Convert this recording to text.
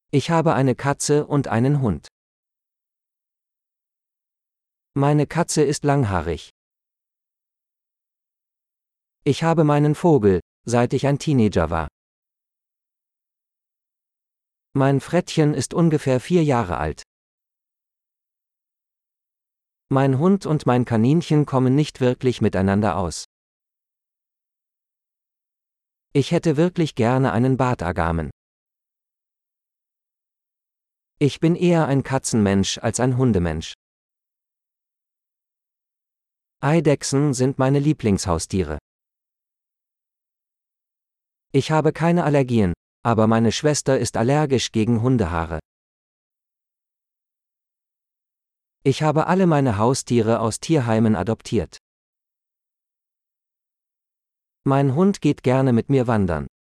Ich habe eine Katze und einen Hund. Meine Katze ist langhaarig. Ich habe meinen Vogel, seit ich ein Teenager war. Mein Frettchen ist ungefähr 4 Jahre alt. Mein Hund und mein Kaninchen kommen nicht wirklich miteinander aus. Ich hätte wirklich gerne einen Bartagamen. Ich bin eher ein Katzenmensch als ein Hundemensch. Eidechsen sind meine Lieblingshaustiere. Ich habe keine Allergien, aber meine Schwester ist allergisch gegen Hundehaare. Ich habe alle meine Haustiere aus Tierheimen adoptiert. Mein Hund geht gerne mit mir wandern.